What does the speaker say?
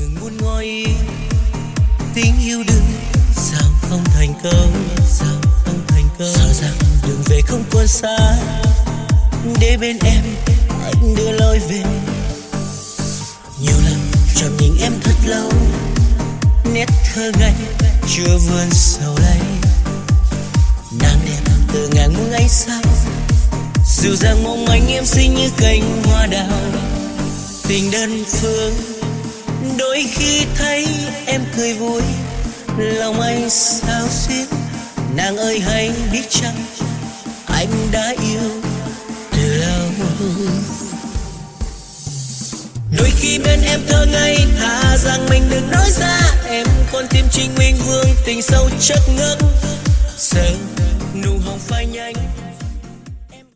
từng muốn ngỏ ý tình yêu đừng, sao không thành công, sao không thành công. Sợ rằng đường về không còn xa, để bên em anh đưa lối về. Nhiều lần chọn nhìn em thật lâu, nét thơ ngây chưa vươn sầu lấy. Nàng đẹp từ ngàn muôn ánh sao, dịu dàng mong manh em xinh như cành hoa đào. Tình đơn phương đôi khi thấy em cười vui, lòng anh sao xuyến. Nàng ơi hãy biết chăng anh đã yêu từ lâu. Đôi khi bên em thơ ngây thà rằng mình đừng nói ra, em còn tìm trình minh vương tình sâu chất ngất. Giờ nụ hồng phai nhanh